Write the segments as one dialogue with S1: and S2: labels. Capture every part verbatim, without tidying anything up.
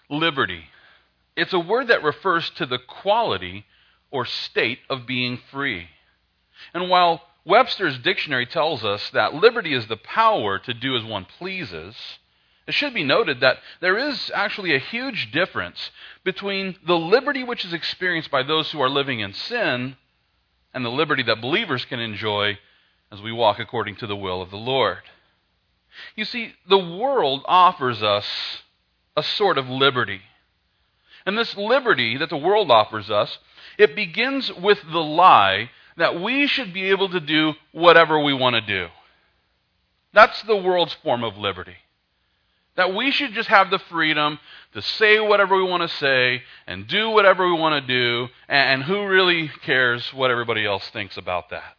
S1: liberty. It's a word that refers to the quality or state of being free. And while Webster's dictionary tells us that liberty is the power to do as one pleases, it should be noted that there is actually a huge difference between the liberty which is experienced by those who are living in sin and the liberty that believers can enjoy as we walk according to the will of the Lord. You see, the world offers us a sort of liberty. And this liberty that the world offers us, it begins with the lie that we should be able to do whatever we want to do. That's the world's form of liberty. That we should just have the freedom to say whatever we want to say and do whatever we want to do, and who really cares what everybody else thinks about that?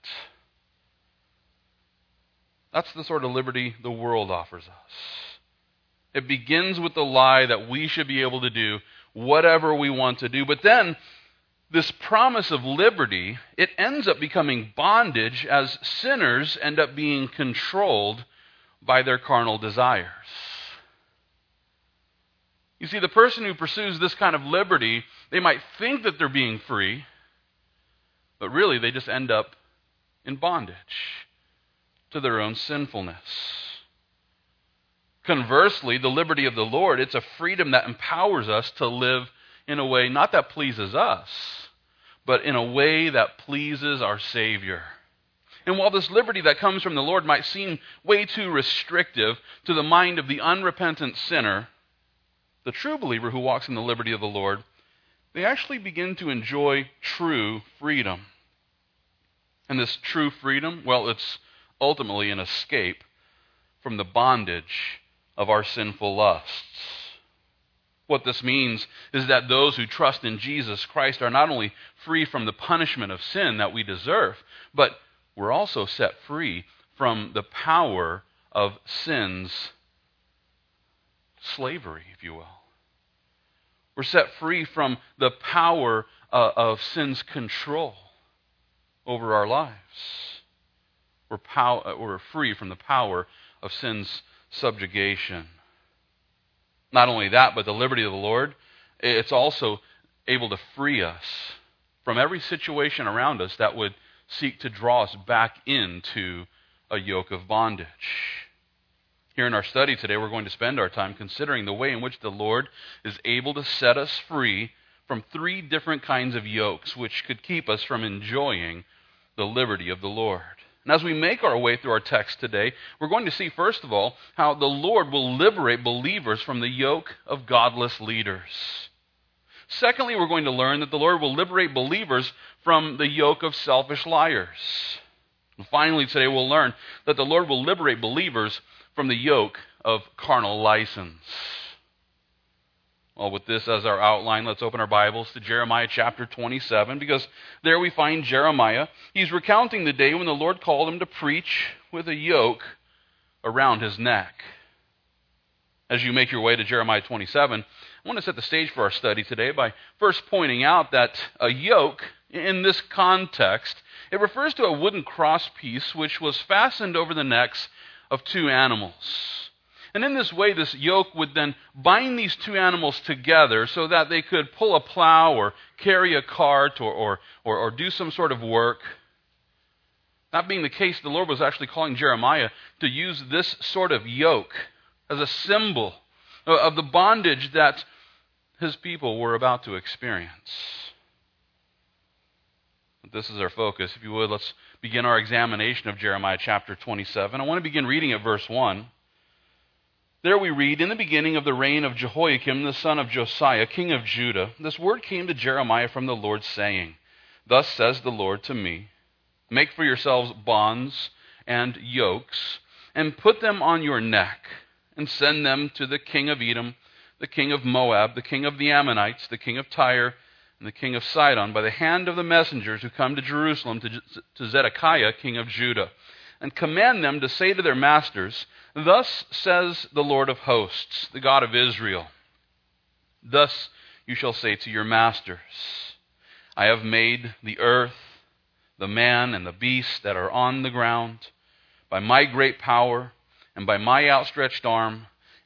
S1: That's the sort of liberty the world offers us. It begins with the lie that we should be able to do whatever we want to do, but then this promise of liberty, it ends up becoming bondage as sinners end up being controlled by their carnal desires. You see, the person who pursues this kind of liberty, they might think that they're being free, but really they just end up in bondage to their own sinfulness. Conversely, the liberty of the Lord, it's a freedom that empowers us to live in a way not that pleases us, but in a way that pleases our Savior. And while this liberty that comes from the Lord might seem way too restrictive to the mind of the unrepentant sinner, the true believer who walks in the liberty of the Lord, they actually begin to enjoy true freedom. And this true freedom, well, it's ultimately an escape from the bondage of our sinful lusts. What this means is that those who trust in Jesus Christ are not only free from the punishment of sin that we deserve, but we're also set free from the power of sin's slavery, if you will. We're set free from the power uh, of sin's control over our lives. We're, pow- we're free from the power of sin's subjugation. Not only that, but the liberty of the Lord, it's also able to free us from every situation around us that would seek to draw us back into a yoke of bondage. Here in our study today, we're going to spend our time considering the way in which the Lord is able to set us free from three different kinds of yokes which could keep us from enjoying the liberty of the Lord. And as we make our way through our text today, we're going to see, first of all, how the Lord will liberate believers from the yoke of godless leaders. Secondly, we're going to learn that the Lord will liberate believers from the yoke of selfish liars. And finally, today we'll learn that the Lord will liberate believers from the yoke of carnal license. Well, with this as our outline, let's open our Bibles to Jeremiah chapter twenty-seven, because there we find Jeremiah. He's recounting the day when the Lord called him to preach with a yoke around his neck. As you make your way to Jeremiah twenty-seven, I want to set the stage for our study today by first pointing out that a yoke, in this context, it refers to a wooden crosspiece which was fastened over the necks of two animals. And in this way, this yoke would then bind these two animals together so that they could pull a plow or carry a cart or, or, or, or do some sort of work. That being the case, the Lord was actually calling Jeremiah to use this sort of yoke as a symbol of the bondage that his people were about to experience. This is our focus. If you would, let's begin our examination of Jeremiah chapter twenty-seven. I want to begin reading at verse one. There we read, "In the beginning of the reign of Jehoiakim, the son of Josiah, king of Judah, this word came to Jeremiah from the Lord, saying, Thus says the Lord to me, Make for yourselves bonds and yokes, and put them on your neck, and send them to the king of Edom, the king of Moab, the king of the Ammonites, the king of Tyre, and the king of Sidon, by the hand of the messengers who come to Jerusalem, to, to Zedekiah, king of Judah, and command them to say to their masters, Thus says the Lord of hosts, the God of Israel, Thus you shall say to your masters, I have made the earth, the man and the beast that are on the ground, by my great power and by my outstretched arm,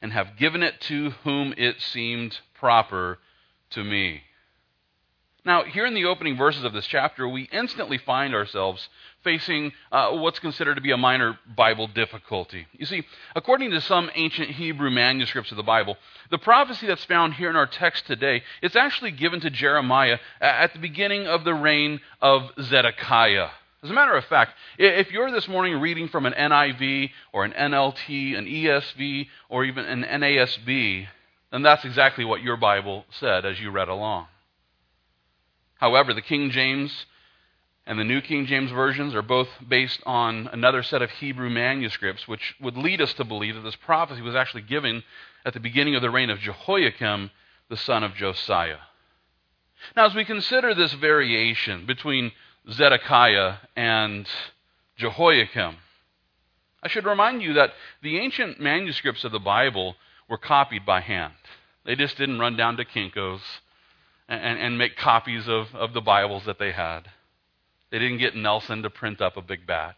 S1: and have given it to whom it seemed proper to me. Now, here in the opening verses of this chapter, we instantly find ourselves facing uh, what's considered to be a minor Bible difficulty. You see, according to some ancient Hebrew manuscripts of the Bible, the prophecy that's found here in our text today, it's actually given to Jeremiah at the beginning of the reign of Zedekiah. As a matter of fact, if you're this morning reading from an N I V or an N L T, an E S V, or even an N A S B, then that's exactly what your Bible said as you read along. However, the King James and the New King James versions are both based on another set of Hebrew manuscripts, which would lead us to believe that this prophecy was actually given at the beginning of the reign of Jehoiakim, the son of Josiah. Now, as we consider this variation between Zedekiah and Jehoiakim, I should remind you that the ancient manuscripts of the Bible were copied by hand. They just didn't run down to Kinko's and, and make copies of, of the Bibles that they had. They didn't get Nelson to print up a big batch.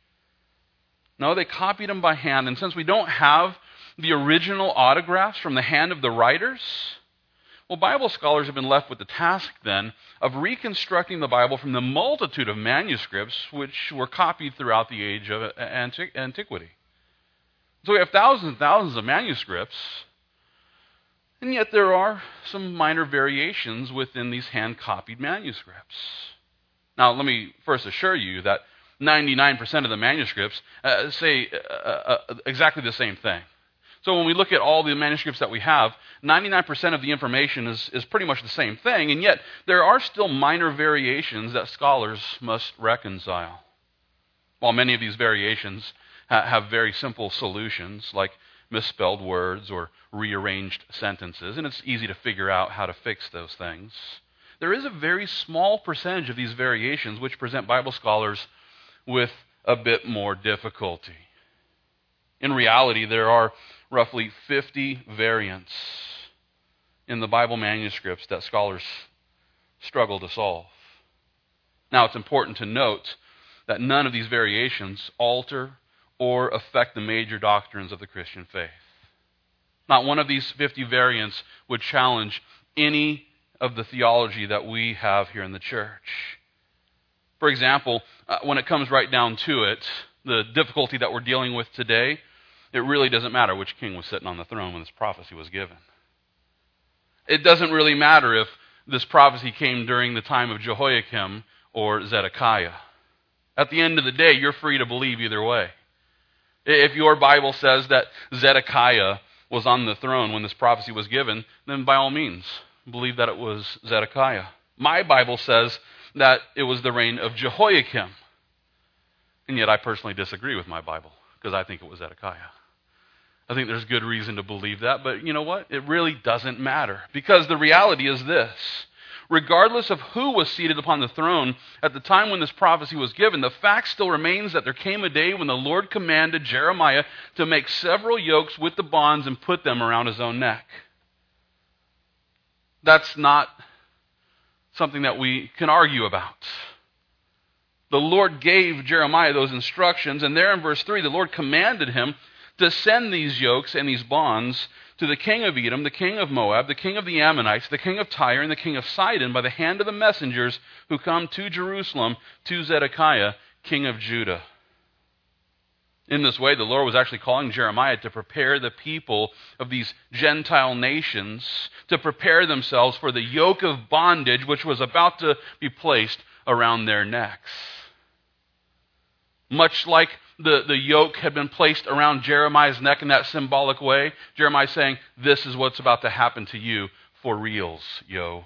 S1: No, they copied them by hand. And since we don't have the original autographs from the hand of the writers, well, Bible scholars have been left with the task then of reconstructing the Bible from the multitude of manuscripts which were copied throughout the age of antiqu- antiquity. So we have thousands and thousands of manuscripts, and yet there are some minor variations within these hand-copied manuscripts. Now, let me first assure you that ninety-nine percent of the manuscripts uh, say uh, uh, exactly the same thing. So when we look at all the manuscripts that we have, ninety-nine percent of the information is, is pretty much the same thing, and yet there are still minor variations that scholars must reconcile. While many of these variations ha- have very simple solutions, like misspelled words or rearranged sentences, and it's easy to figure out how to fix those things, there is a very small percentage of these variations which present Bible scholars with a bit more difficulty. In reality, there are roughly fifty variants in the Bible manuscripts that scholars struggle to solve. Now, it's important to note that none of these variations alter or affect the major doctrines of the Christian faith. Not one of these fifty variants would challenge any of the theology that we have here in the church. For example, uh, when it comes right down to it, the difficulty that we're dealing with today, it really doesn't matter which king was sitting on the throne when this prophecy was given. It doesn't really matter if this prophecy came during the time of Jehoiakim or Zedekiah. At the end of the day, you're free to believe either way. If your Bible says that Zedekiah was on the throne when this prophecy was given, then by all means, believe that it was Zedekiah. My Bible says that it was the reign of Jehoiakim. And yet I personally disagree with my Bible because I think it was Zedekiah. I think there's good reason to believe that, but you know what? It really doesn't matter, because the reality is this. Regardless of who was seated upon the throne at the time when this prophecy was given, the fact still remains that there came a day when the Lord commanded Jeremiah to make several yokes with the bonds and put them around his own neck. That's not something that we can argue about. The Lord gave Jeremiah those instructions, and there in verse three, the Lord commanded him to send these yokes and these bonds to the king of Edom, the king of Moab, the king of the Ammonites, the king of Tyre, and the king of Sidon by the hand of the messengers who come to Jerusalem to Zedekiah, king of Judah. In this way, the Lord was actually calling Jeremiah to prepare the people of these Gentile nations to prepare themselves for the yoke of bondage which was about to be placed around their necks. Much like the, the yoke had been placed around Jeremiah's neck in that symbolic way, Jeremiah is saying, this is what's about to happen to you for reals, yo.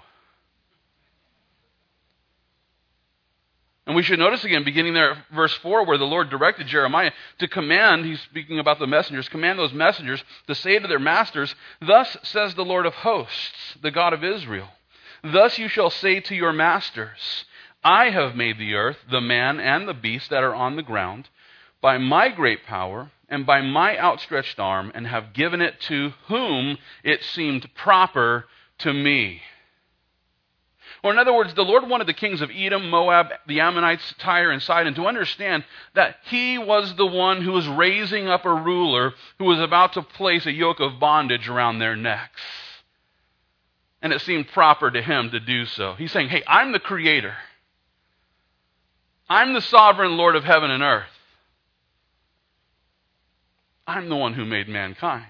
S1: And we should notice again, beginning there at verse four, where the Lord directed Jeremiah to command, he's speaking about the messengers, command those messengers to say to their masters, thus says the Lord of hosts, the God of Israel, thus you shall say to your masters, I have made the earth, the man and the beast that are on the ground, by my great power and by my outstretched arm, and have given it to whom it seemed proper to me. Or in other words, the Lord wanted the kings of Edom, Moab, the Ammonites, Tyre, and Sidon to understand that he was the one who was raising up a ruler who was about to place a yoke of bondage around their necks. And it seemed proper to him to do so. He's saying, hey, I'm the creator. I'm the sovereign Lord of heaven and earth. I'm the one who made mankind.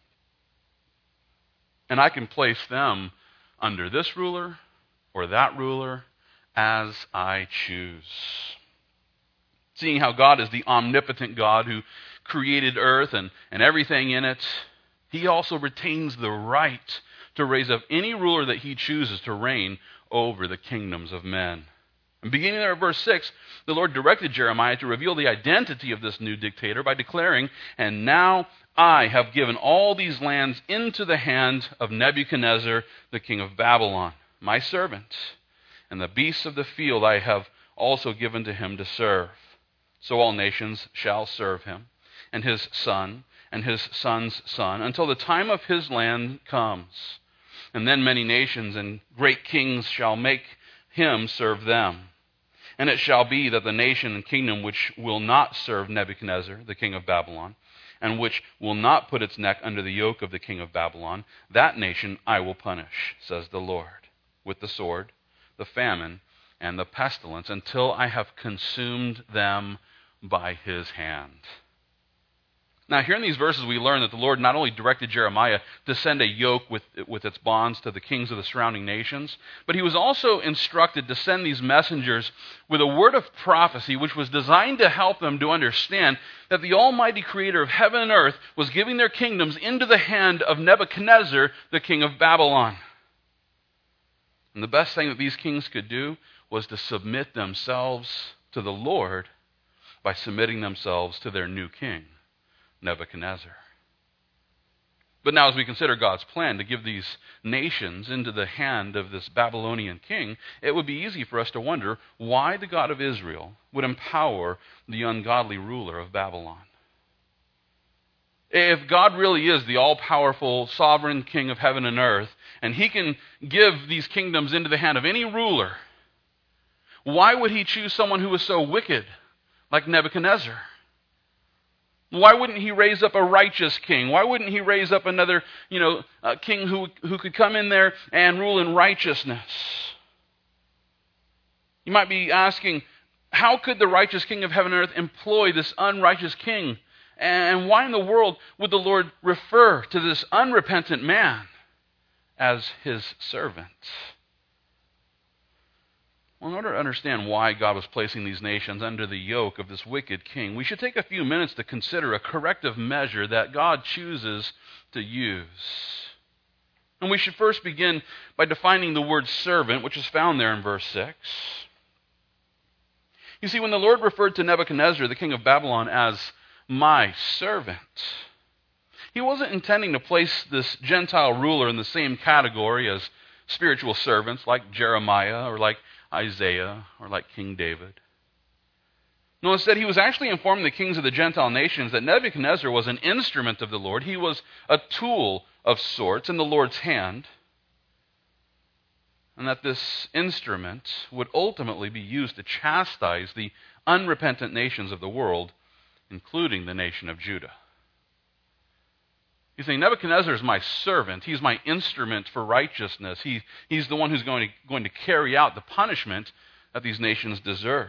S1: And I can place them under this ruler or that ruler as I choose. Seeing how God is the omnipotent God who created earth and, and everything in it, he also retains the right to raise up any ruler that he chooses to reign over the kingdoms of men. And beginning there at verse six, the Lord directed Jeremiah to reveal the identity of this new dictator by declaring, "And now I have given all these lands into the hand of Nebuchadnezzar, the king of Babylon, my servant, and the beasts of the field I have also given to him to serve. So all nations shall serve him, and his son, and his son's son, until the time of his land comes. And then many nations and great kings shall make him serve them. And it shall be that the nation and kingdom which will not serve Nebuchadnezzar, the king of Babylon, and which will not put its neck under the yoke of the king of Babylon, that nation I will punish, says the Lord, with the sword, the famine, and the pestilence, until I have consumed them by his hand." Now, here in these verses, we learn that the Lord not only directed Jeremiah to send a yoke with, with its bonds to the kings of the surrounding nations, but he was also instructed to send these messengers with a word of prophecy which was designed to help them to understand that the Almighty Creator of heaven and earth was giving their kingdoms into the hand of Nebuchadnezzar, the king of Babylon. And the best thing that these kings could do was to submit themselves to the Lord by submitting themselves to their new king, Nebuchadnezzar. But now as we consider God's plan to give these nations into the hand of this Babylonian king, it would be easy for us to wonder why the God of Israel would empower the ungodly ruler of Babylon. If God really is the all-powerful sovereign king of heaven and earth, and he can give these kingdoms into the hand of any ruler, why would he choose someone who was so wicked like Nebuchadnezzar? Why wouldn't he raise up a righteous king? Why wouldn't he raise up another, you know, uh, king who, who could come in there and rule in righteousness? You might be asking, how could the righteous king of heaven and earth employ this unrighteous king? And why in the world would the Lord refer to this unrepentant man as his servant? Well, in order to understand why God was placing these nations under the yoke of this wicked king, we should take a few minutes to consider a corrective measure that God chooses to use. And we should first begin by defining the word servant, which is found there in verse six. You see, when the Lord referred to Nebuchadnezzar, the king of Babylon, as my servant, he wasn't intending to place this Gentile ruler in the same category as spiritual servants like Jeremiah or like Isaiah or like King David. No, instead, he was actually informing the kings of the Gentile nations that Nebuchadnezzar was an instrument of the Lord. He was a tool of sorts in the Lord's hand, and that this instrument would ultimately be used to chastise the unrepentant nations of the world, including the nation of Judah. He's saying, Nebuchadnezzar is my servant. He's my instrument for righteousness. He, he's the one who's going to, going to carry out the punishment that these nations deserve.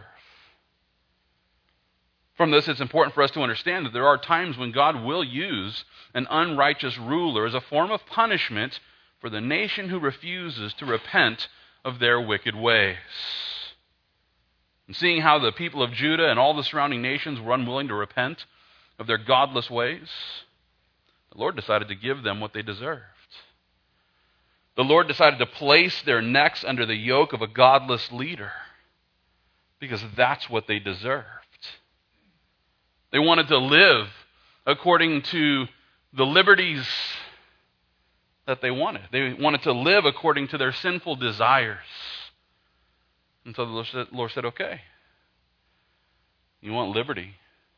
S1: From this, it's important for us to understand that there are times when God will use an unrighteous ruler as a form of punishment for the nation who refuses to repent of their wicked ways. And seeing how the people of Judah and all the surrounding nations were unwilling to repent of their godless ways, the Lord decided to give them what they deserved. The Lord decided to place their necks under the yoke of a godless leader because that's what they deserved. They wanted to live according to the liberties that they wanted. They wanted to live according to their sinful desires. And so the Lord said, okay, you want liberty?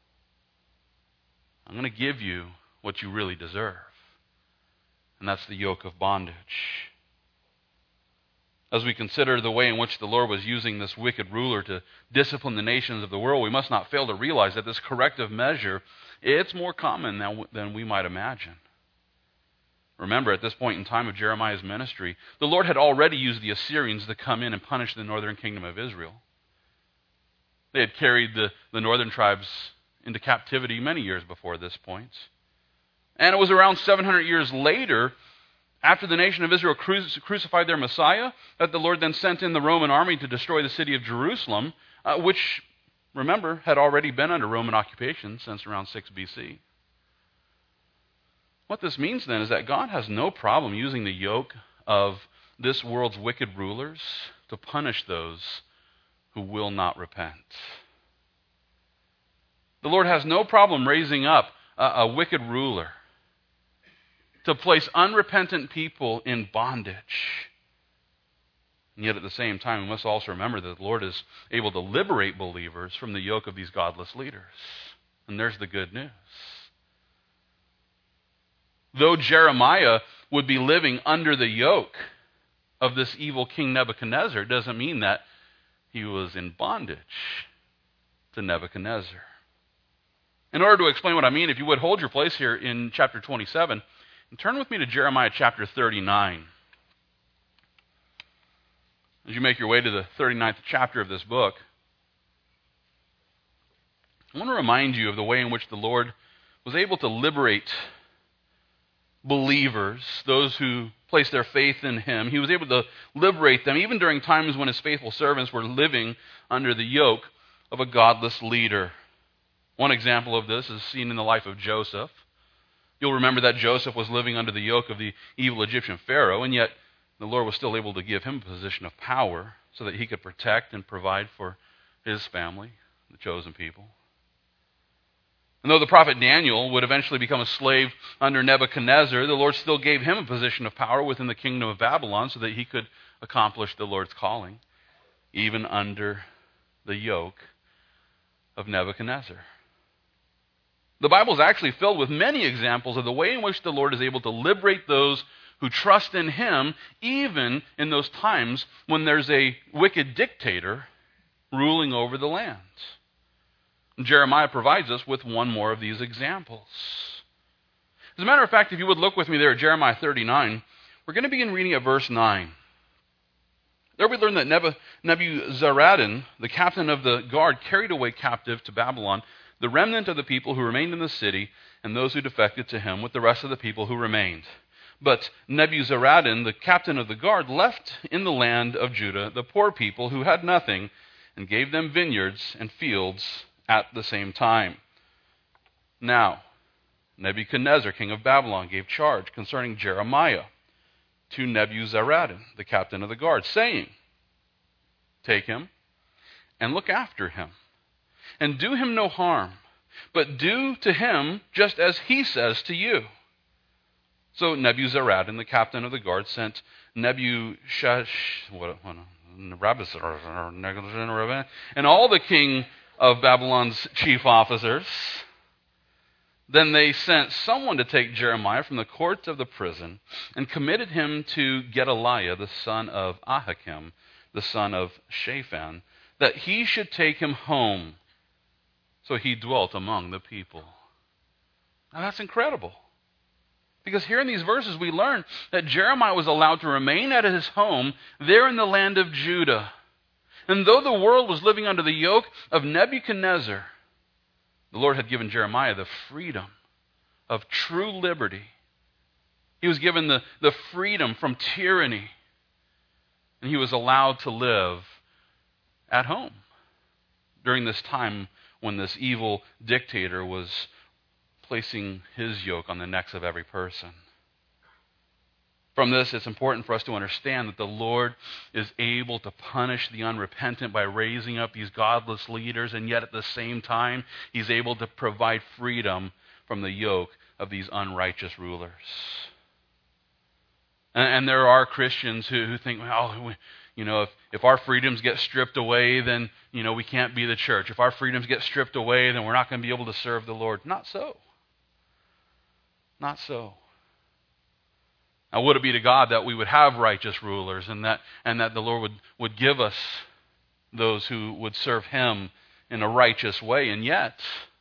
S1: I'm going to give you what you really deserve. And that's the yoke of bondage. As we consider the way in which the Lord was using this wicked ruler to discipline the nations of the world, we must not fail to realize that this corrective measure, it's more common than, than we might imagine. Remember, at this point in time of Jeremiah's ministry, the Lord had already used the Assyrians to come in and punish the northern kingdom of Israel. They had carried the, the northern tribes into captivity many years before this point. And it was around seven hundred years later, after the nation of Israel crucified their Messiah, that the Lord then sent in the Roman army to destroy the city of Jerusalem, uh, which, remember, had already been under Roman occupation since around six B C. What this means then is that God has no problem using the yoke of this world's wicked rulers to punish those who will not repent. The Lord has no problem raising up a, a wicked ruler to place unrepentant people in bondage. And yet at the same time, we must also remember that the Lord is able to liberate believers from the yoke of these godless leaders. And there's the good news. Though Jeremiah would be living under the yoke of this evil King Nebuchadnezzar, it doesn't mean that he was in bondage to Nebuchadnezzar. In order to explain what I mean, if you would hold your place here in chapter twenty-seven, and turn with me to Jeremiah chapter thirty-nine. As you make your way to the thirty-ninth chapter of this book, I want to remind you of the way in which the Lord was able to liberate believers, those who place their faith in Him. He was able to liberate them even during times when His faithful servants were living under the yoke of a godless leader. One example of this is seen in the life of Joseph. You'll remember that Joseph was living under the yoke of the evil Egyptian Pharaoh, and yet the Lord was still able to give him a position of power so that he could protect and provide for his family, the chosen people. And though the prophet Daniel would eventually become a slave under Nebuchadnezzar, the Lord still gave him a position of power within the kingdom of Babylon so that he could accomplish the Lord's calling, even under the yoke of Nebuchadnezzar. The Bible is actually filled with many examples of the way in which the Lord is able to liberate those who trust in Him, even in those times when there's a wicked dictator ruling over the land. And Jeremiah provides us with one more of these examples. As a matter of fact, if you would look with me there at Jeremiah thirty-nine, we're going to begin reading at verse nine. There we learn that Nebu- Nebuzaradan, the captain of the guard, carried away captive to Babylon the remnant of the people who remained in the city and those who defected to him with the rest of the people who remained. But Nebuzaradan, the captain of the guard, left in the land of Judah the poor people who had nothing and gave them vineyards and fields at the same time. Now, Nebuchadnezzar, king of Babylon, gave charge concerning Jeremiah to Nebuzaradan, the captain of the guard, saying, "Take him and look after him, and do him no harm, but do to him just as he says to you." So Nebuzaradan, the captain of the guard, sent Nebuchadnezzar and all the king of Babylon's chief officers. Then they sent someone to take Jeremiah from the court of the prison and committed him to Gedaliah, the son of Ahikam, the son of Shaphan, that he should take him home. So he dwelt among the people. Now that's incredible. Because here in these verses we learn that Jeremiah was allowed to remain at his home there in the land of Judah. And though the world was living under the yoke of Nebuchadnezzar, the Lord had given Jeremiah the freedom of true liberty. He was given the, the freedom from tyranny. And he was allowed to live at home during this time when this evil dictator was placing his yoke on the necks of every person. From this, it's important for us to understand that the Lord is able to punish the unrepentant by raising up these godless leaders, and yet at the same time, He's able to provide freedom from the yoke of these unrighteous rulers. And, and there are Christians who, who think, well, we, you know, if, if our freedoms get stripped away, then, you know, we can't be the church. If our freedoms get stripped away, then we're not going to be able to serve the Lord. Not so. Not so. Now, would it be to God that we would have righteous rulers and that and that the Lord would, would give us those who would serve him in a righteous way. And yet,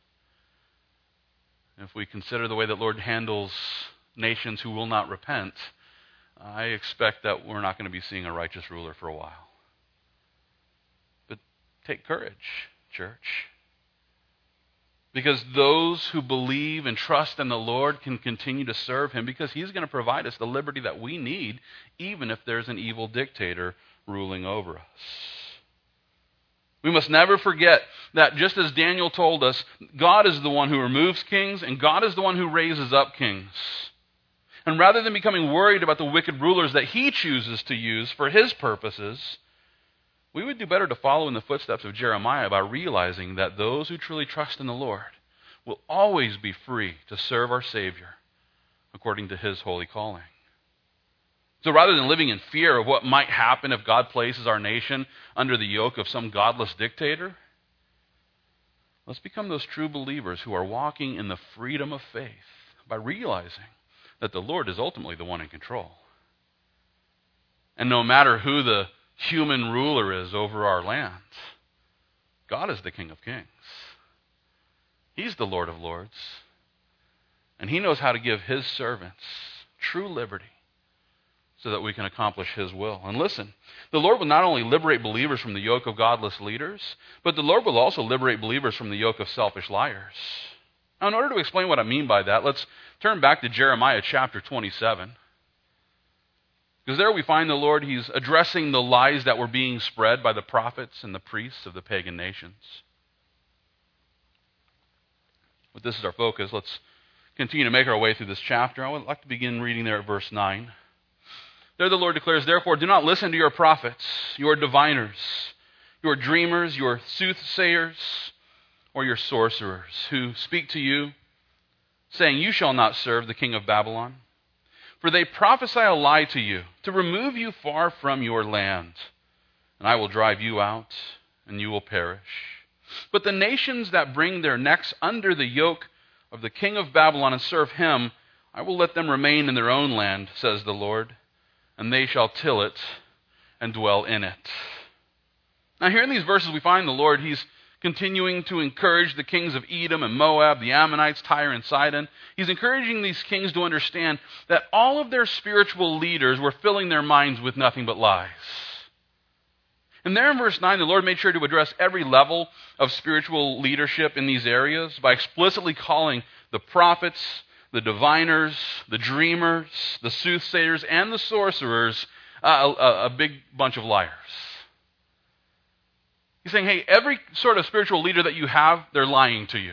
S1: if we consider the way that the Lord handles nations who will not repent, I expect that we're not going to be seeing a righteous ruler for a while. But take courage, church. Because those who believe and trust in the Lord can continue to serve him because he's going to provide us the liberty that we need, even if there's an evil dictator ruling over us. We must never forget that just as Daniel told us, God is the one who removes kings and God is the one who raises up kings. And rather than becoming worried about the wicked rulers that he chooses to use for his purposes, we would do better to follow in the footsteps of Jeremiah by realizing that those who truly trust in the Lord will always be free to serve our Savior according to his holy calling. So rather than living in fear of what might happen if God places our nation under the yoke of some godless dictator, let's become those true believers who are walking in the freedom of faith by realizing that the Lord is ultimately the one in control. And no matter who the human ruler is over our land, God is the King of Kings. He's the Lord of Lords. And he knows how to give his servants true liberty so that we can accomplish his will. And listen, the Lord will not only liberate believers from the yoke of godless leaders, but the Lord will also liberate believers from the yoke of selfish liars. Now, in order to explain what I mean by that, let's turn back to Jeremiah chapter twenty-seven. Because there we find the Lord, he's addressing the lies that were being spread by the prophets and the priests of the pagan nations. But this is our focus. Let's continue to make our way through this chapter. I would like to begin reading there at verse nine. There the Lord declares, "Therefore do not listen to your prophets, your diviners, your dreamers, your soothsayers, or your sorcerers, who speak to you, saying, 'You shall not serve the king of Babylon.' For they prophesy a lie to you, to remove you far from your land. And I will drive you out, and you will perish. But the nations that bring their necks under the yoke of the king of Babylon and serve him, I will let them remain in their own land, says the Lord, and they shall till it and dwell in it." Now here in these verses we find the Lord, he's continuing to encourage the kings of Edom and Moab, the Ammonites, Tyre and Sidon. He's encouraging these kings to understand that all of their spiritual leaders were filling their minds with nothing but lies. And there in verse nine, the Lord made sure to address every level of spiritual leadership in these areas by explicitly calling the prophets, the diviners, the dreamers, the soothsayers, and the sorcerers uh, a, a big bunch of liars. He's saying, hey, every sort of spiritual leader that you have, they're lying to you.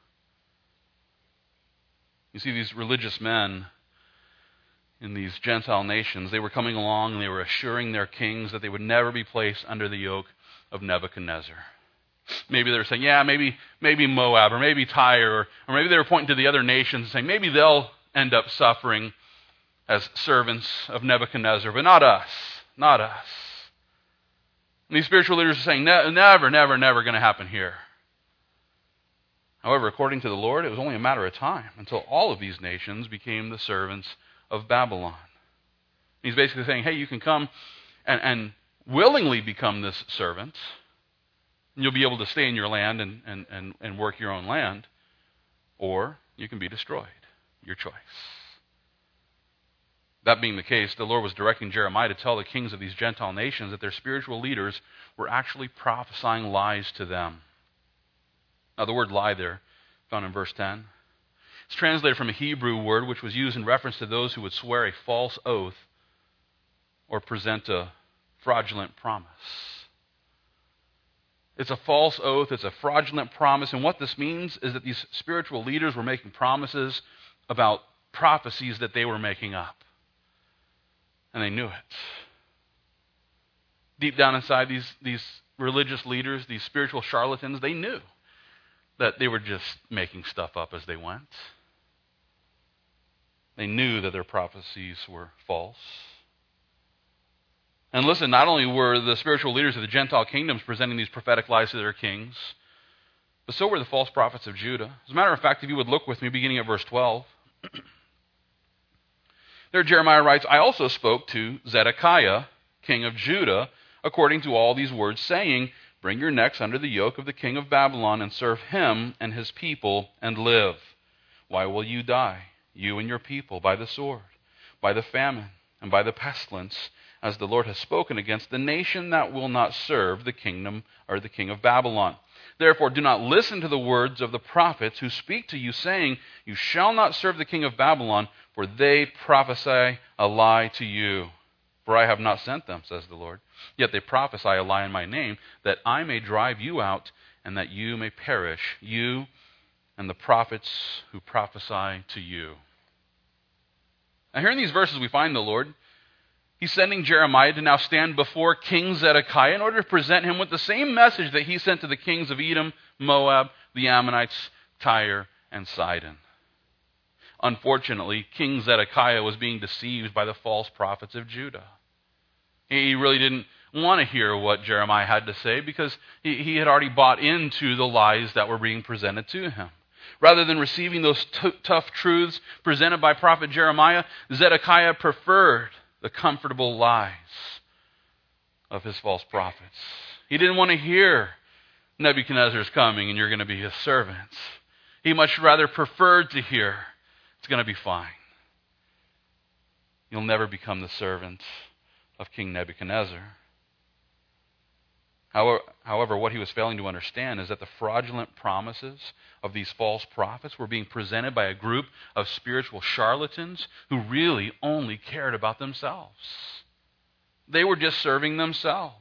S1: You see, these religious men in these Gentile nations, they were coming along and they were assuring their kings that they would never be placed under the yoke of Nebuchadnezzar. Maybe they were saying, yeah, maybe maybe Moab or maybe Tyre, or, or maybe they were pointing to the other nations and saying, maybe they'll end up suffering as servants of Nebuchadnezzar, but not us, not us. And these spiritual leaders are saying, ne- never, never, never going to happen here. However, according to the Lord, it was only a matter of time until all of these nations became the servants of Babylon. He's basically saying, hey, you can come and, and willingly become this servant, and you'll be able to stay in your land and, and, and, and work your own land, or you can be destroyed. Your choice. That being the case, the Lord was directing Jeremiah to tell the kings of these Gentile nations that their spiritual leaders were actually prophesying lies to them. Now, the word lie there, found in verse ten, it's translated from a Hebrew word which was used in reference to those who would swear a false oath or present a fraudulent promise. It's a false oath, it's a fraudulent promise, and what this means is that these spiritual leaders were making promises about prophecies that they were making up. And they knew it. Deep down inside, these, these religious leaders, these spiritual charlatans, they knew that they were just making stuff up as they went. They knew that their prophecies were false. And listen, not only were the spiritual leaders of the Gentile kingdoms presenting these prophetic lies to their kings, but so were the false prophets of Judah. As a matter of fact, if you would look with me beginning at verse twelve, There Jeremiah writes, I also spoke to Zedekiah, king of Judah, according to all these words, saying, bring your necks under the yoke of the king of Babylon and serve him and his people and live. Why will you die, you and your people, by the sword, by the famine, and by the pestilence, as the Lord has spoken against the nation that will not serve the kingdom or the king of Babylon? Therefore, do not listen to the words of the prophets who speak to you, saying, you shall not serve the king of Babylon, for they prophesy a lie to you. For I have not sent them, says the Lord. Yet they prophesy a lie in my name, that I may drive you out, and that you may perish, you and the prophets who prophesy to you. Now here in these verses we find the Lord. He's sending Jeremiah to now stand before King Zedekiah in order to present him with the same message that he sent to the kings of Edom, Moab, the Ammonites, Tyre, and Sidon. Unfortunately, King Zedekiah was being deceived by the false prophets of Judah. He really didn't want to hear what Jeremiah had to say because he, he had already bought into the lies that were being presented to him. Rather than receiving those t- tough truths presented by prophet Jeremiah, Zedekiah preferred the comfortable lies of his false prophets. He didn't want to hear Nebuchadnezzar's coming and you're going to be his servants. He much rather preferred to hear, it's going to be fine. You'll never become the servant of King Nebuchadnezzar. However, however, what he was failing to understand is that the fraudulent promises of these false prophets were being presented by a group of spiritual charlatans who really only cared about themselves. They were just serving themselves.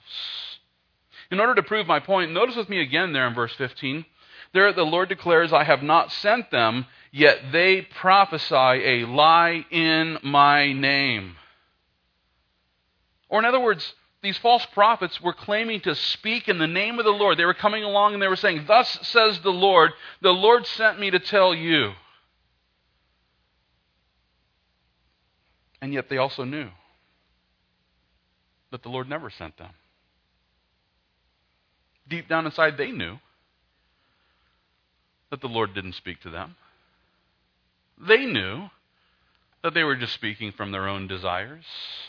S1: In order to prove my point, notice with me again there in verse fifteen. There the Lord declares, I have not sent them, yet they prophesy a lie in my name. Or in other words, these false prophets were claiming to speak in the name of the Lord. They were coming along and they were saying, thus says the Lord, the Lord sent me to tell you. And yet they also knew that the Lord never sent them. Deep down inside, they knew that the Lord didn't speak to them. They knew that they were just speaking from their own desires.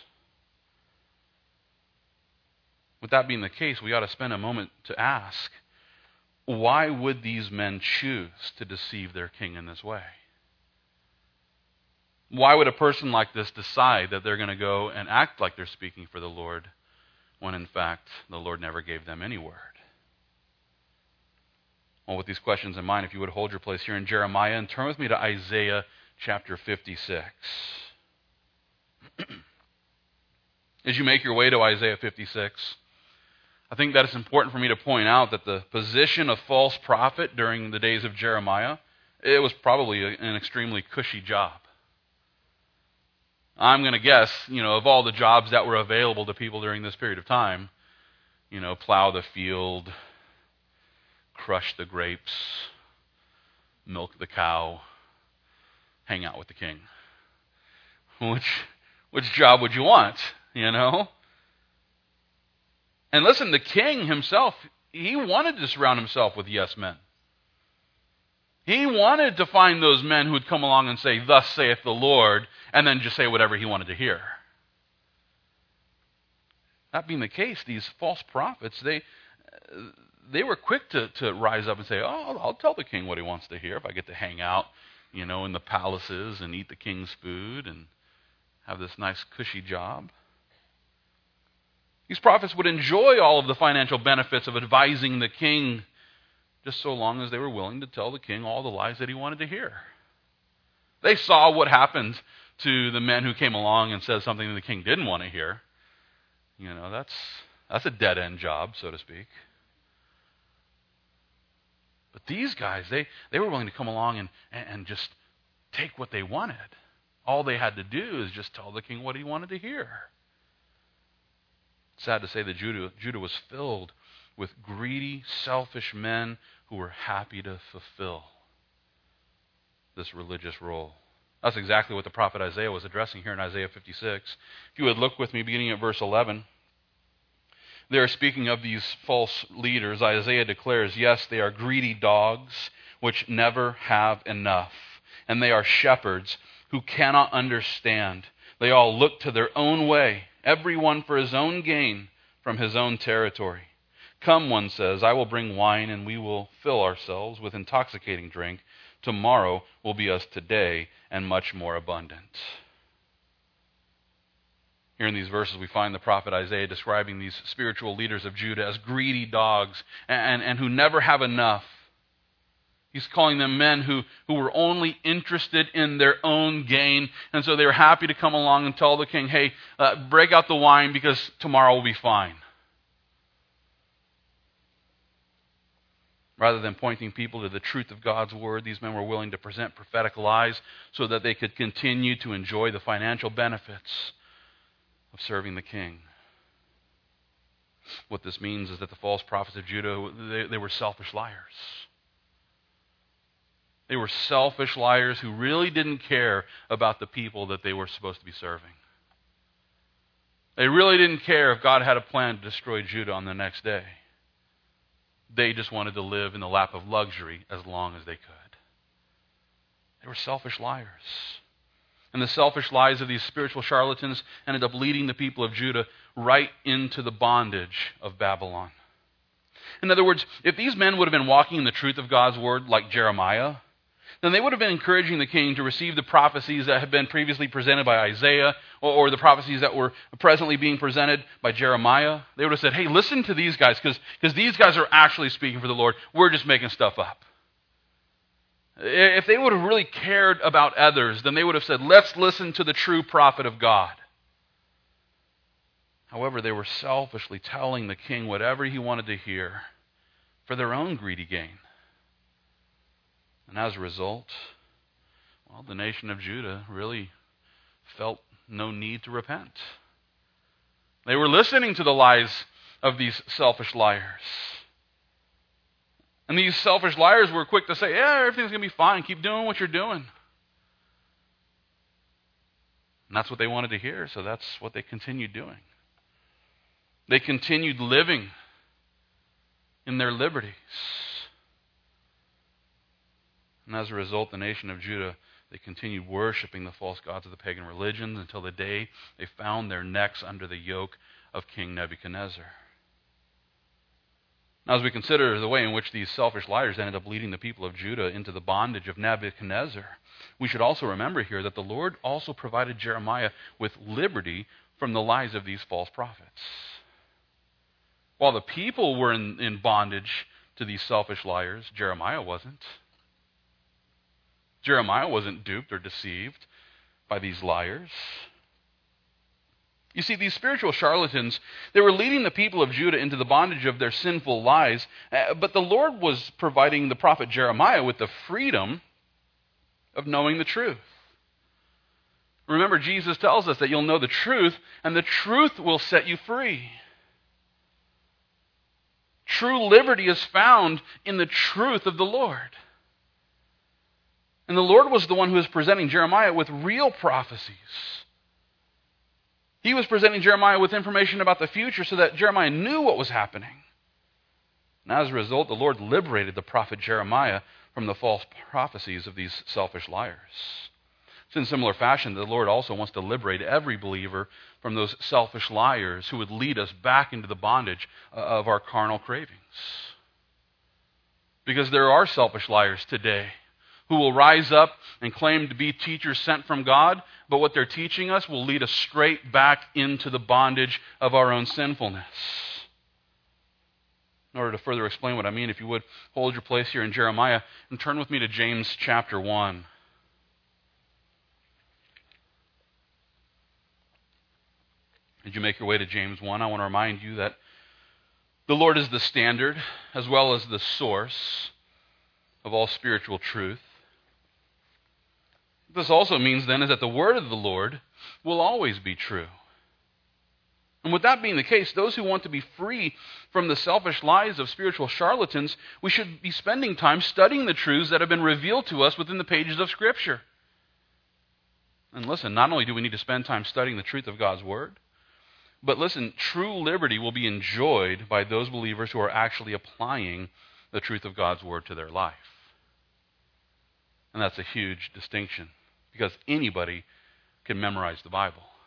S1: With that being the case, we ought to spend a moment to ask, why would these men choose to deceive their king in this way? Why would a person like this decide that they're going to go and act like they're speaking for the Lord when in fact the Lord never gave them any word? Well, with these questions in mind, if you would hold your place here in Jeremiah and turn with me to Isaiah chapter fifty-six. As you make your way to Isaiah fifty-six, I think that it's important for me to point out that the position of false prophet during the days of Jeremiah, it was probably an extremely cushy job. I'm going to guess, you know, of all the jobs that were available to people during this period of time, you know, plow the field, crush the grapes, milk the cow, hang out with the king. Which, which job would you want, you know? And listen, the king himself, he wanted to surround himself with yes men. He wanted to find those men who would come along and say, thus saith the Lord, and then just say whatever he wanted to hear. That being the case, these false prophets, they they were quick to, to rise up and say, oh, I'll tell the king what he wants to hear if I get to hang out, you know, in the palaces and eat the king's food and have this nice cushy job. These prophets would enjoy all of the financial benefits of advising the king just so long as they were willing to tell the king all the lies that he wanted to hear. They saw what happened to the men who came along and said something that the king didn't want to hear. You know, that's that's a dead-end job, so to speak. But these guys, they, they were willing to come along and, and just take what they wanted. All they had to do is just tell the king what he wanted to hear. Sad to say that Judah, Judah was filled with greedy, selfish men who were happy to fulfill this religious role. That's exactly what the prophet Isaiah was addressing here in Isaiah fifty-six. If you would look with me beginning at verse eleven. There, speaking of these false leaders, Isaiah declares, yes, they are greedy dogs which never have enough, and they are shepherds who cannot understand. They all looked to their own way, everyone for his own gain from his own territory. Come, one says, I will bring wine and we will fill ourselves with intoxicating drink. Tomorrow will be us today and much more abundant. Here in these verses, we find the prophet Isaiah describing these spiritual leaders of Judah as greedy dogs and, and who never have enough. He's calling them men who, who were only interested in their own gain. And so they were happy to come along and tell the king, hey, uh, break out the wine because tomorrow will be fine. Rather than pointing people to the truth of God's word, these men were willing to present prophetic lies so that they could continue to enjoy the financial benefits of serving the king. What this means is that the false prophets of Judah, they, they were selfish liars. They were selfish liars who really didn't care about the people that they were supposed to be serving. They really didn't care if God had a plan to destroy Judah on the next day. They just wanted to live in the lap of luxury as long as they could. They were selfish liars. And the selfish lies of these spiritual charlatans ended up leading the people of Judah right into the bondage of Babylon. In other words, if these men would have been walking in the truth of God's word like Jeremiah, then they would have been encouraging the king to receive the prophecies that had been previously presented by Isaiah or, or the prophecies that were presently being presented by Jeremiah. They would have said, hey, listen to these guys because because these guys are actually speaking for the Lord. We're just making stuff up. If they would have really cared about others, then they would have said, let's listen to the true prophet of God. However, they were selfishly telling the king whatever he wanted to hear for their own greedy gain. And as a result, well, the nation of Judah really felt no need to repent. They were listening to the lies of these selfish liars. And these selfish liars were quick to say, yeah, everything's going to be fine. Keep doing what you're doing. And that's what they wanted to hear, so that's what they continued doing. They continued living in their liberties. And as a result, the nation of Judah, they continued worshiping the false gods of the pagan religions until the day they found their necks under the yoke of King Nebuchadnezzar. Now, as we consider the way in which these selfish liars ended up leading the people of Judah into the bondage of Nebuchadnezzar, we should also remember here that the Lord also provided Jeremiah with liberty from the lies of these false prophets. While the people were in, in bondage to these selfish liars, Jeremiah wasn't. Jeremiah wasn't duped or deceived by these liars. You see, these spiritual charlatans, they were leading the people of Judah into the bondage of their sinful lies, but the Lord was providing the prophet Jeremiah with the freedom of knowing the truth. Remember, Jesus tells us that you'll know the truth, and the truth will set you free. True liberty is found in the truth of the Lord. And the Lord was the one who was presenting Jeremiah with real prophecies. He was presenting Jeremiah with information about the future so that Jeremiah knew what was happening. And as a result, the Lord liberated the prophet Jeremiah from the false prophecies of these selfish liars. It's in similar fashion that the Lord also wants to liberate every believer from those selfish liars who would lead us back into the bondage of our carnal cravings. Because there are selfish liars today who will rise up and claim to be teachers sent from God, but what they're teaching us will lead us straight back into the bondage of our own sinfulness. In order to further explain what I mean, if you would, hold your place here in Jeremiah and turn with me to James chapter one. As you make your way to James one, I want to remind you that the Lord is the standard as well as the source of all spiritual truth. What this also means then is that the word of the Lord will always be true. And with that being the case, those who want to be free from the selfish lies of spiritual charlatans, we should be spending time studying the truths that have been revealed to us within the pages of Scripture. And listen, not only do we need to spend time studying the truth of God's word, but listen, true liberty will be enjoyed by those believers who are actually applying the truth of God's word to their life. And that's a huge distinction, because anybody can memorize the Bible.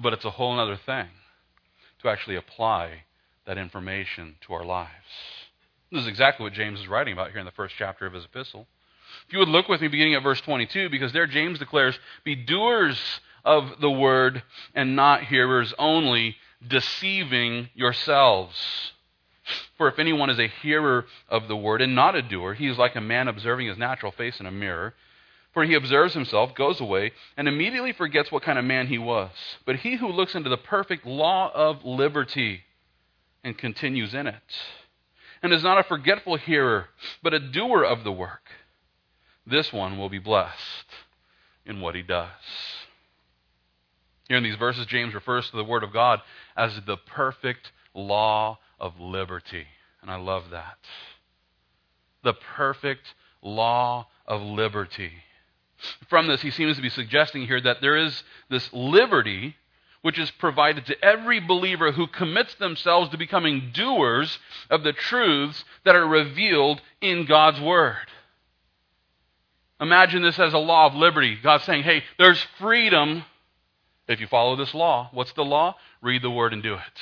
S1: But it's a whole other thing to actually apply that information to our lives. This is exactly what James is writing about here in the first chapter of his epistle. If you would look with me beginning at verse twenty-two, because there James declares, "Be doers of the word and not hearers only, deceiving yourselves. For if anyone is a hearer of the word and not a doer, he is like a man observing his natural face in a mirror. For he observes himself, goes away, and immediately forgets what kind of man he was. But he who looks into the perfect law of liberty and continues in it, and is not a forgetful hearer, but a doer of the work, this one will be blessed in what he does." Here in these verses, James refers to the Word of God as the perfect law of liberty. And I love that. The perfect law of liberty. From this, he seems to be suggesting here that there is this liberty which is provided to every believer who commits themselves to becoming doers of the truths that are revealed in God's Word. Imagine this as a law of liberty. God's saying, hey, there's freedom if you follow this law. What's the law? Read the Word and do it.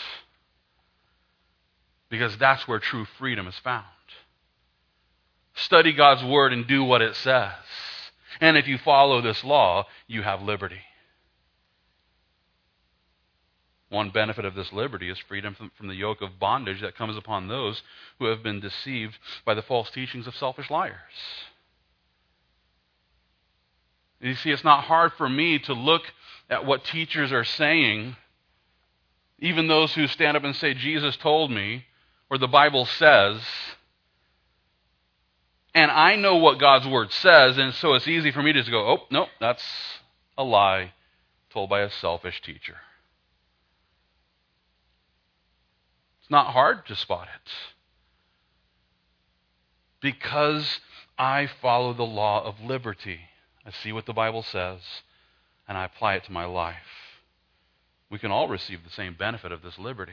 S1: Because that's where true freedom is found. Study God's Word and do what it says. And if you follow this law, you have liberty. One benefit of this liberty is freedom from, from the yoke of bondage that comes upon those who have been deceived by the false teachings of selfish liars. You see, it's not hard for me to look at what teachers are saying, even those who stand up and say, Jesus told me, or the Bible says, and I know what God's Word says, and so it's easy for me to just go, oh, no, that's a lie told by a selfish teacher. It's not hard to spot it. Because I follow the law of liberty. I see what the Bible says, and I apply it to my life. We can all receive the same benefit of this liberty.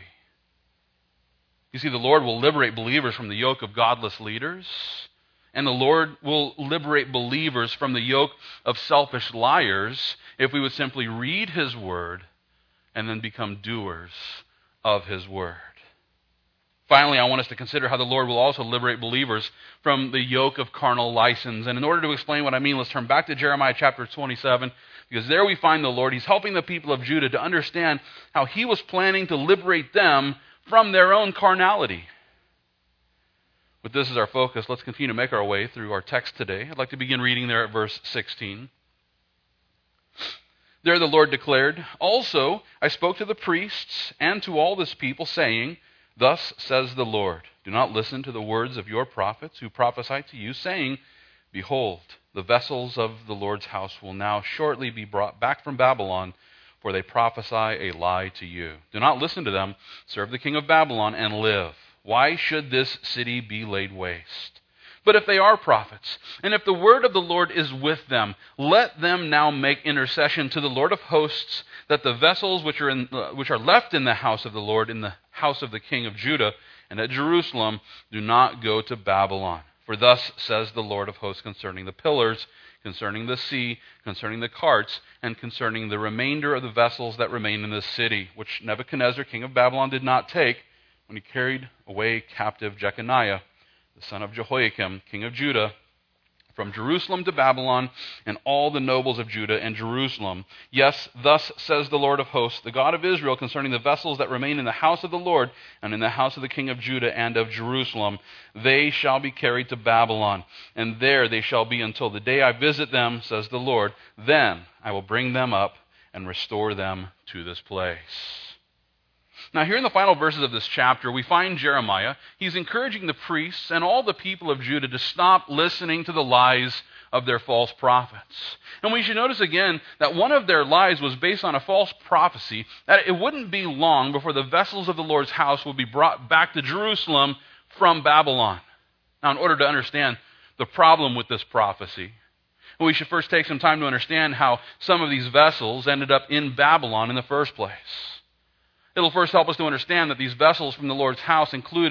S1: You see, the Lord will liberate believers from the yoke of godless leaders, and the Lord will liberate believers from the yoke of selfish liars if we would simply read His Word and then become doers of His Word. Finally, I want us to consider how the Lord will also liberate believers from the yoke of carnal license. And in order to explain what I mean, let's turn back to Jeremiah chapter twenty-seven, because there we find the Lord. He's helping the people of Judah to understand how He was planning to liberate them from their own carnality. With this as our focus, let's continue to make our way through our text today. I'd like to begin reading there at verse sixteen. There the Lord declared, "Also I spoke to the priests and to all this people, saying, Thus says the Lord, do not listen to the words of your prophets who prophesy to you, saying, Behold, the vessels of the Lord's house will now shortly be brought back from Babylon, for they prophesy a lie to you. Do not listen to them. Serve the king of Babylon and live. Why should this city be laid waste? But if they are prophets, and if the word of the Lord is with them, let them now make intercession to the Lord of hosts, that the vessels which are in, uh, which are left in the house of the Lord, in the house of the king of Judah, and at Jerusalem, do not go to Babylon. For thus says the Lord of hosts concerning the pillars, concerning the sea, concerning the carts, and concerning the remainder of the vessels that remain in this city, which Nebuchadnezzar, king of Babylon, did not take when he carried away captive Jeconiah, the son of Jehoiakim, king of Judah, from Jerusalem to Babylon, and all the nobles of Judah and Jerusalem. Yes, thus says the Lord of hosts, the God of Israel, concerning the vessels that remain in the house of the Lord and in the house of the king of Judah and of Jerusalem. They shall be carried to Babylon, and there they shall be until the day I visit them, says the Lord. Then I will bring them up and restore them to this place." Now, here in the final verses of this chapter, we find Jeremiah. He's encouraging the priests and all the people of Judah to stop listening to the lies of their false prophets. And we should notice again that one of their lies was based on a false prophecy that it wouldn't be long before the vessels of the Lord's house would be brought back to Jerusalem from Babylon. Now, in order to understand the problem with this prophecy, we should first take some time to understand how some of these vessels ended up in Babylon in the first place. It'll first help us to understand that these vessels from the Lord's house included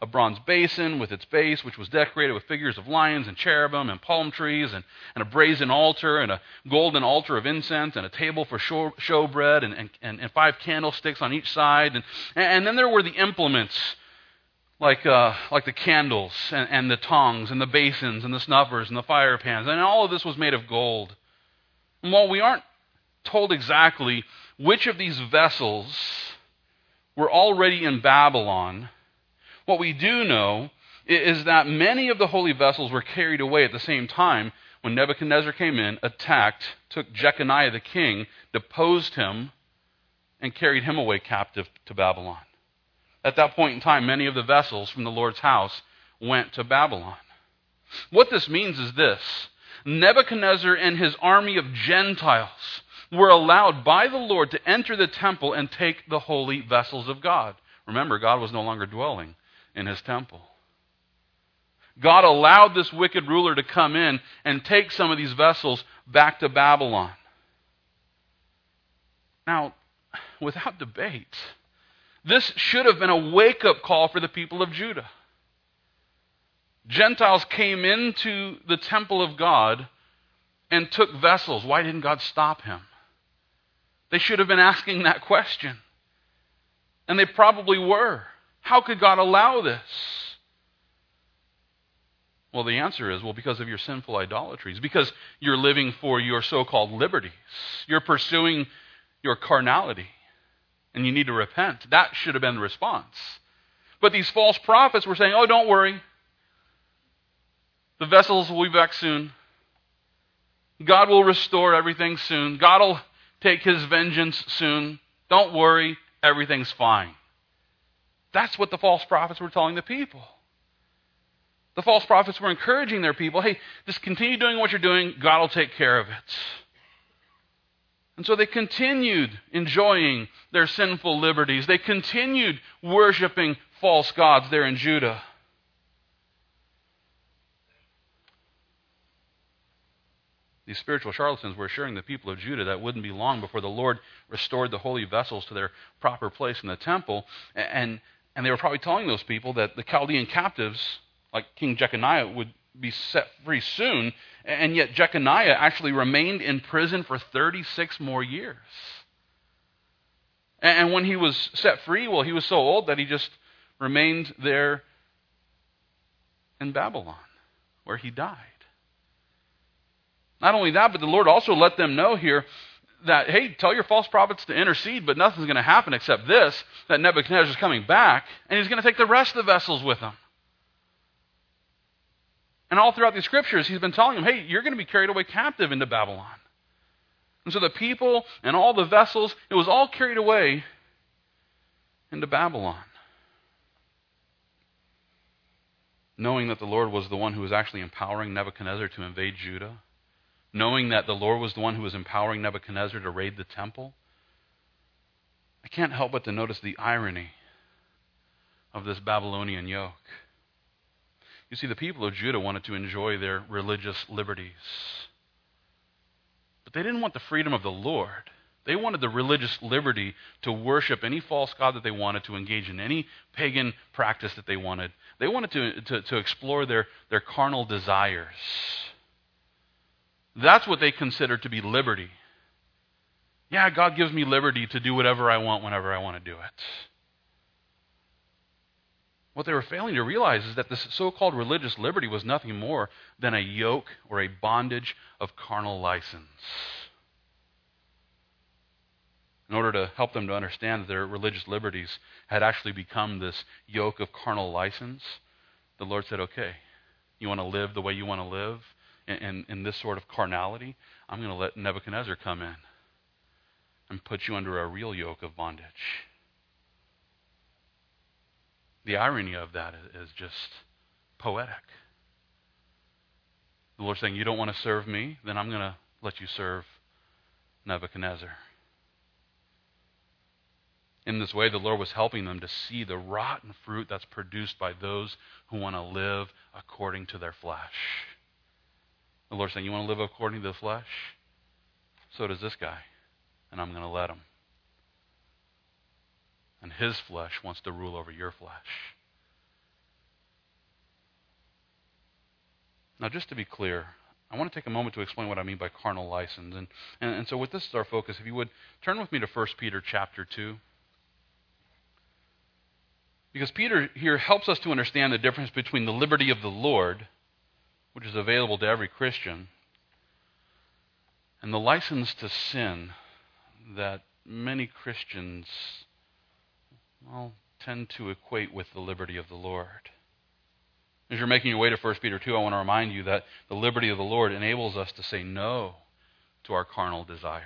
S1: a bronze basin with its base, which was decorated with figures of lions and cherubim and palm trees, and, and a brazen altar, and a golden altar of incense, and a table for show, showbread, and, and, and five candlesticks on each side. And, and then there were the implements, like uh, like the candles, and, and the tongs, and the basins, and the snuffers, and the fire pans. And all of this was made of gold. And while we aren't told exactly which of these vessels were already in Babylon, what we do know is that many of the holy vessels were carried away at the same time when Nebuchadnezzar came in, attacked, took Jeconiah the king, deposed him, and carried him away captive to Babylon. At that point in time, many of the vessels from the Lord's house went to Babylon. What this means is this: Nebuchadnezzar and his army of Gentiles were allowed by the Lord to enter the temple and take the holy vessels of God. Remember, God was no longer dwelling in his temple. God allowed this wicked ruler to come in and take some of these vessels back to Babylon. Now, without debate, this should have been a wake-up call for the people of Judah. Gentiles came into the temple of God and took vessels. Why didn't God stop him? They should have been asking that question. And they probably were. How could God allow this? Well, the answer is, well, because of your sinful idolatries, because you're living for your so-called liberties. You're pursuing your carnality, and you need to repent. That should have been the response. But these false prophets were saying, oh, don't worry. The vessels will be back soon. God will restore everything soon. God will take his vengeance soon. Don't worry, everything's fine. That's what the false prophets were telling the people. The false prophets were encouraging their people, hey, just continue doing what you're doing, God will take care of it. And so they continued enjoying their sinful liberties. They continued worshiping false gods there in Judah. These spiritual charlatans were assuring the people of Judah that it wouldn't be long before the Lord restored the holy vessels to their proper place in the temple. And, and they were probably telling those people that the Chaldean captives, like King Jeconiah, would be set free soon. And yet Jeconiah actually remained in prison for thirty-six more years. And when he was set free, well, he was so old that he just remained there in Babylon, where he died. Not only that, but the Lord also let them know here that, hey, tell your false prophets to intercede, but nothing's going to happen except this, that Nebuchadnezzar is coming back, and he's going to take the rest of the vessels with him. And all throughout the scriptures, he's been telling them, hey, you're going to be carried away captive into Babylon. And so the people and all the vessels, it was all carried away into Babylon. Knowing that the Lord was the one who was actually empowering Nebuchadnezzar to invade Judah, knowing that the Lord was the one who was empowering Nebuchadnezzar to raid the temple, I can't help but to notice the irony of this Babylonian yoke. You see, the people of Judah wanted to enjoy their religious liberties, but they didn't want the freedom of the Lord. They wanted the religious liberty to worship any false god that they wanted, to engage in any pagan practice that they wanted. They wanted to, to, to explore their, their carnal desires. That's what they considered to be liberty. Yeah, God gives me liberty to do whatever I want whenever I want to do it. What they were failing to realize is that this so-called religious liberty was nothing more than a yoke or a bondage of carnal license. In order to help them to understand that their religious liberties had actually become this yoke of carnal license, the Lord said, okay, you want to live the way you want to live in, in, in this sort of carnality? I'm going to let Nebuchadnezzar come in and put you under a real yoke of bondage. The irony of that is just poetic. The Lord's saying, you don't want to serve me? Then I'm going to let you serve Nebuchadnezzar. In this way, the Lord was helping them to see the rotten fruit that's produced by those who want to live according to their flesh. The Lord's saying, you want to live according to the flesh? So does this guy. And I'm going to let him. And his flesh wants to rule over your flesh. Now, just to be clear, I want to take a moment to explain what I mean by carnal license. And, and, and so with this as our focus, if you would, turn with me to First Peter chapter two. Because Peter here helps us to understand the difference between the liberty of the Lord, which is available to every Christian, and the license to sin that many Christians, well, tend to equate with the liberty of the Lord. As you're making your way to First Peter two, I want to remind you that the liberty of the Lord enables us to say no to our carnal desires.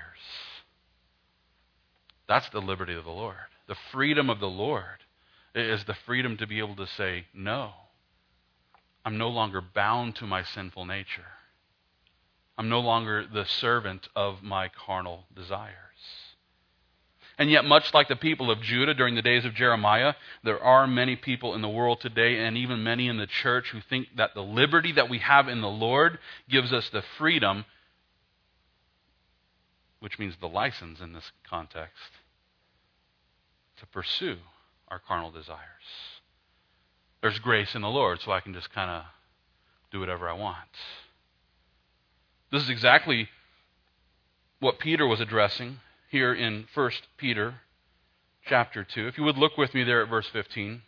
S1: That's the liberty of the Lord. The freedom of the Lord is the freedom to be able to say no. I'm no longer bound to my sinful nature. I'm no longer the servant of my carnal desires. And yet, much like the people of Judah during the days of Jeremiah, there are many people in the world today, and even many in the church, who think that the liberty that we have in the Lord gives us the freedom, which means the license in this context, to pursue our carnal desires. There's grace in the Lord, so I can just kind of do whatever I want. This is exactly what Peter was addressing here in First Peter chapter two. If you would look with me there at verse fifteen.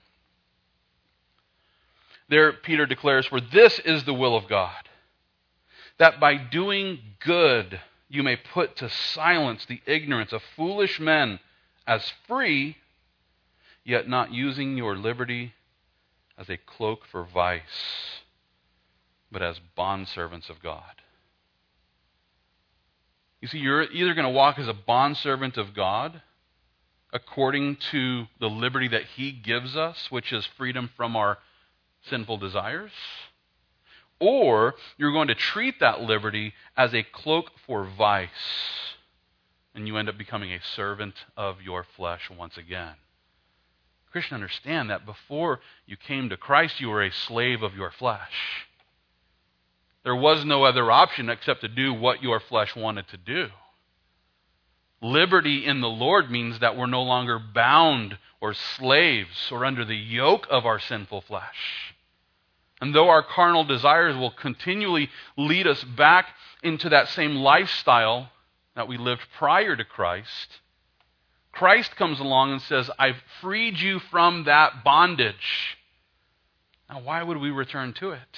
S1: There Peter declares, "For this is the will of God, that by doing good you may put to silence the ignorance of foolish men, as free, yet not using your liberty as a cloak for vice, but as bondservants of God." You see, you're either going to walk as a bondservant of God, according to the liberty that He gives us, which is freedom from our sinful desires, or you're going to treat that liberty as a cloak for vice, and you end up becoming a servant of your flesh once again. Christian, understand that before you came to Christ, you were a slave of your flesh. There was no other option except to do what your flesh wanted to do. Liberty in the Lord means that we're no longer bound or slaves or under the yoke of our sinful flesh. And though our carnal desires will continually lead us back into that same lifestyle that we lived prior to Christ, Christ comes along and says, "I've freed you from that bondage." Now, why would we return to it?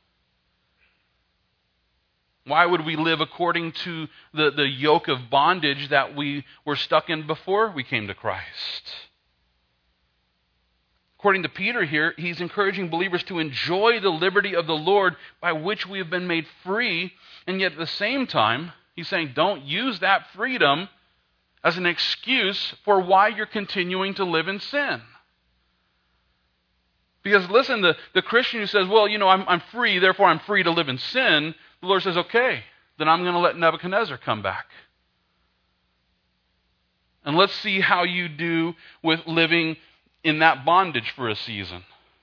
S1: Why would we live according to the, the yoke of bondage that we were stuck in before we came to Christ? According to Peter here, he's encouraging believers to enjoy the liberty of the Lord by which we have been made free, and yet at the same time, he's saying don't use that freedom as an excuse for why you're continuing to live in sin. Because listen, the, the Christian who says, well, you know, I'm, I'm free, therefore I'm free to live in sin, the Lord says, okay, then I'm going to let Nebuchadnezzar come back. And let's see how you do with living in that bondage for a season.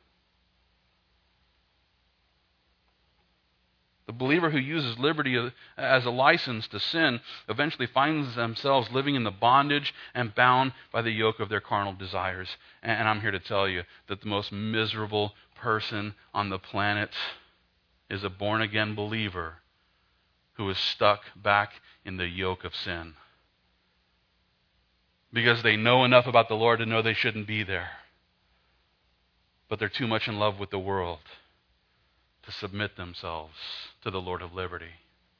S1: The believer who uses liberty as a license to sin eventually finds themselves living in the bondage and bound by the yoke of their carnal desires. And I'm here to tell you that the most miserable person on the planet is a born-again believer who is stuck back in the yoke of sin. Because they know enough about the Lord to know they shouldn't be there. But they're too much in love with the world to submit themselves to the Lord of liberty.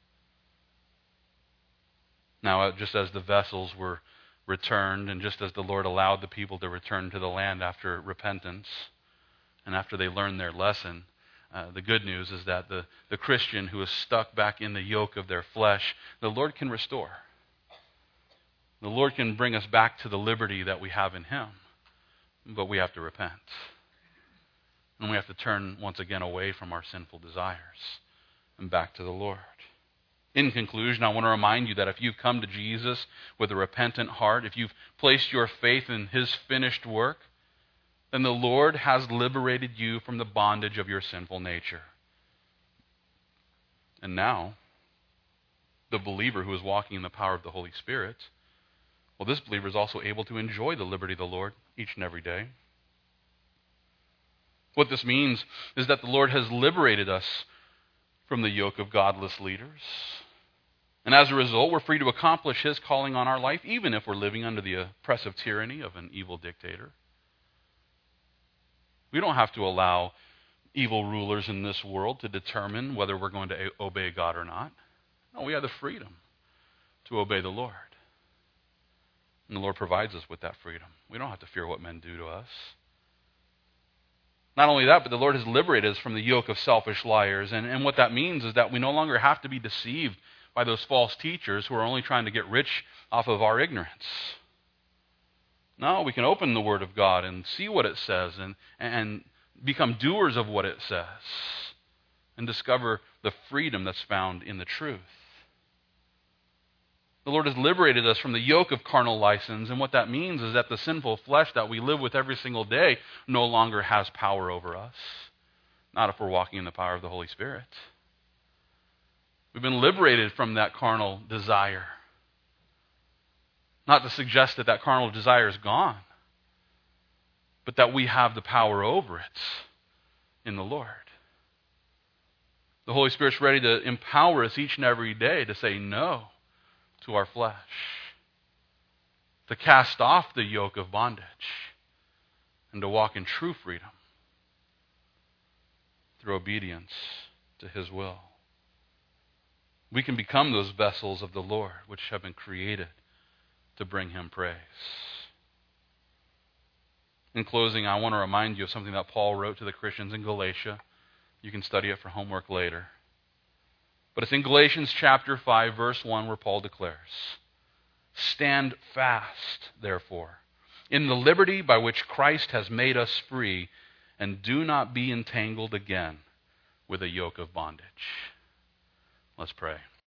S1: Now, just as the vessels were returned, and just as the Lord allowed the people to return to the land after repentance, and after they learned their lesson, uh, the good news is that the, the Christian who is stuck back in the yoke of their flesh, the Lord can restore. The Lord can bring us back to the liberty that we have in Him, but we have to repent. And we have to turn once again away from our sinful desires and back to the Lord. In conclusion, I want to remind you that if you've come to Jesus with a repentant heart, if you've placed your faith in His finished work, then the Lord has liberated you from the bondage of your sinful nature. And now, the believer who is walking in the power of the Holy Spirit, well, this believer is also able to enjoy the liberty of the Lord each and every day. What this means is that the Lord has liberated us from the yoke of godless leaders. And as a result, we're free to accomplish His calling on our life, even if we're living under the oppressive tyranny of an evil dictator. We don't have to allow evil rulers in this world to determine whether we're going to obey God or not. No, we have the freedom to obey the Lord. And the Lord provides us with that freedom. We don't have to fear what men do to us. Not only that, but the Lord has liberated us from the yoke of selfish liars. And, and what that means is that we no longer have to be deceived by those false teachers who are only trying to get rich off of our ignorance. No, we can open the Word of God and see what it says and, and become doers of what it says and discover the freedom that's found in the truth. The Lord has liberated us from the yoke of carnal license, and what that means is that the sinful flesh that we live with every single day no longer has power over us. Not if we're walking in the power of the Holy Spirit. We've been liberated from that carnal desire. Not to suggest that that carnal desire is gone, but that we have the power over it in the Lord. The Holy Spirit's ready to empower us each and every day to say no to our flesh, to cast off the yoke of bondage, and to walk in true freedom through obedience to His will. We can become those vessels of the Lord which have been created to bring Him praise. In closing, I want to remind you of something that Paul wrote to the Christians in Galatia. You can study it for homework later. But it's in Galatians chapter five, verse one, where Paul declares, "Stand fast, therefore, in the liberty by which Christ has made us free, and do not be entangled again with a yoke of bondage." Let's pray.